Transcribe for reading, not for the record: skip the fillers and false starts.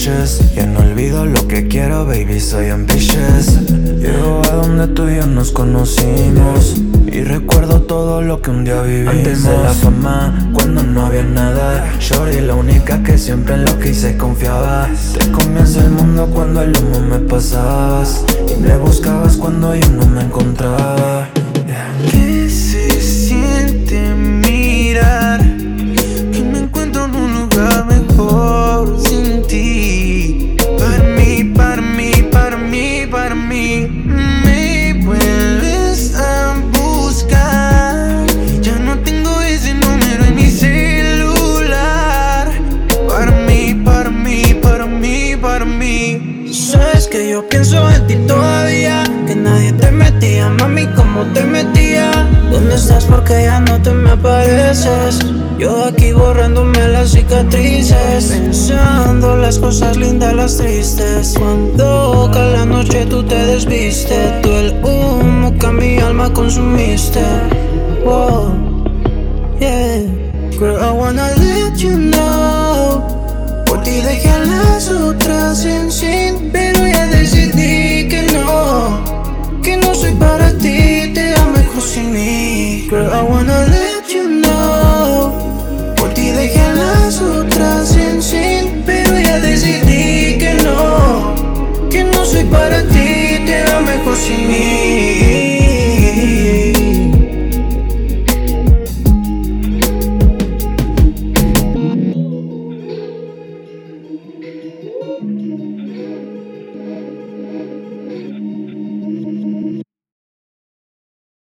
vicious. Ya no olvido lo que quiero, baby, soy ambitious. Llego a donde tú y yo nos conocimos y recuerdo todo lo que un día vivimos. Antes de la fama, cuando no había nada, shorty la única que siempre en lo que hice confiaba. Te comías el mundo cuando el humo me pasabas y me buscabas cuando yo no me encontraba. ¿Qué se siente mirar que me encuentro en un lugar mejor sin ti? Para mí, para mí, para mí, para mí. Me vuelves a buscar. Ya no tengo ese número en mi celular. Para mí, para mí, para mí, para mí. Sabes que yo pienso en ti todavía, que nadie te metía, mami, como te metía. ¿Dónde estás? Porque ya no te me apareces. Yo aquí borrándome las cicatrices, pensando las cosas lindas, las tristes. Cuando cae la noche tú te desviste, tú el humo que a mi alma consumiste. Wow, yeah. Girl, I wanna let you know, por ti dejé a las otras en sin, pero ya decidí que no.